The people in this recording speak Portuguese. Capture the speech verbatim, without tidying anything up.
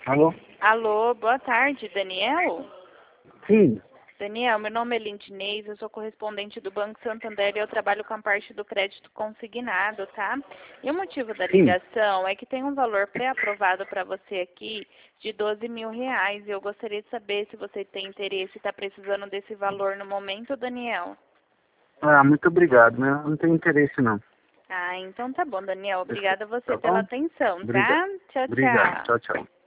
Alô? Alô, boa tarde, Daniel? Sim. Daniel, meu nome é Lindinês, eu sou correspondente do Banco Santander e eu trabalho com a parte do crédito consignado, tá? E o motivo da Sim. ligação é que tem um valor pré-aprovado para você aqui de doze mil reais e eu gostaria de saber se você tem interesse e está precisando desse valor no momento, Daniel. Ah, muito obrigado, né? Não tenho interesse, não. Ah, então tá bom, Daniel. Obrigada a você Tá pela bom? atenção, Obrigado. tá? Tchau, Obrigado. tchau. Tchau, tchau.